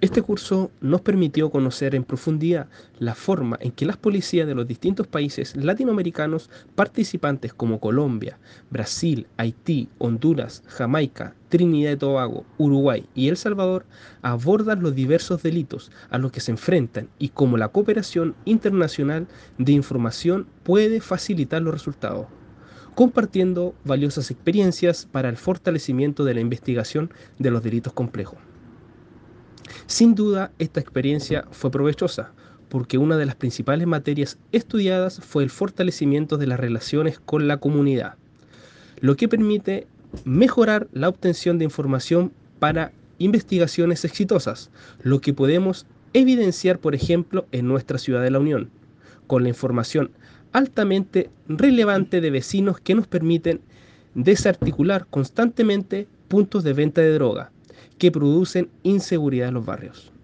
Este curso nos permitió conocer en profundidad la forma en que las policías de los distintos países latinoamericanos participantes como Colombia, Brasil, Haití, Honduras, Jamaica, Trinidad y Tobago, Uruguay y El Salvador abordan los diversos delitos a los que se enfrentan y cómo la cooperación internacional de información puede facilitar los resultados, compartiendo valiosas experiencias para el fortalecimiento de la investigación de los delitos complejos. Sin duda, esta experiencia fue provechosa, porque una de las principales materias estudiadas fue el fortalecimiento de las relaciones con la comunidad, lo que permite mejorar la obtención de información para investigaciones exitosas, lo que podemos evidenciar, por ejemplo, en nuestra ciudad de la Unión, con la información altamente relevante de vecinos que nos permiten desarticular constantemente puntos de venta de droga que producen inseguridad en los barrios.